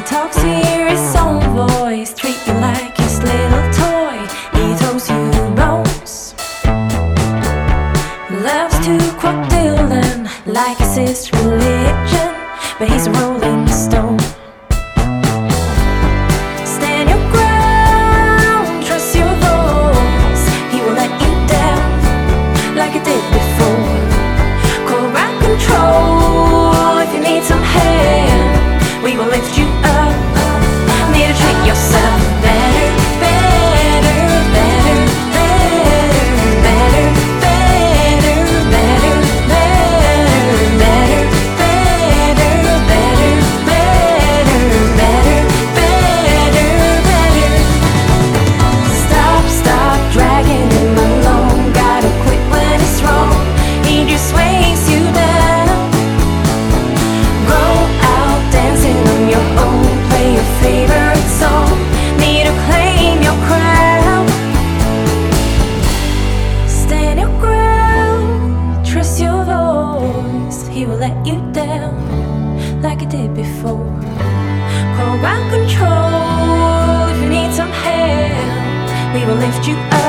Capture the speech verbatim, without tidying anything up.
talks, hear his own voice, treat you like his little toy. He throws you bones, loves to quote Dylan like it's his religion, but he's a rolling stone. Stand your ground, trust your voice. He will let you down like he did before. Call ground control if you need some help. We will lift you up. Need to treat yourself better, better, better, better, better, better, better, better, better, better, better, better, better, better. Stop, stop dragging him along. Gotta quit when it's wrong. He just weighs you down. Go out dancing on your own. Play your favorite song. Need to claim your crown. Stand your ground. Trust your voice. He will let you down like he did before. Call ground control if you need some help. We will lift you up.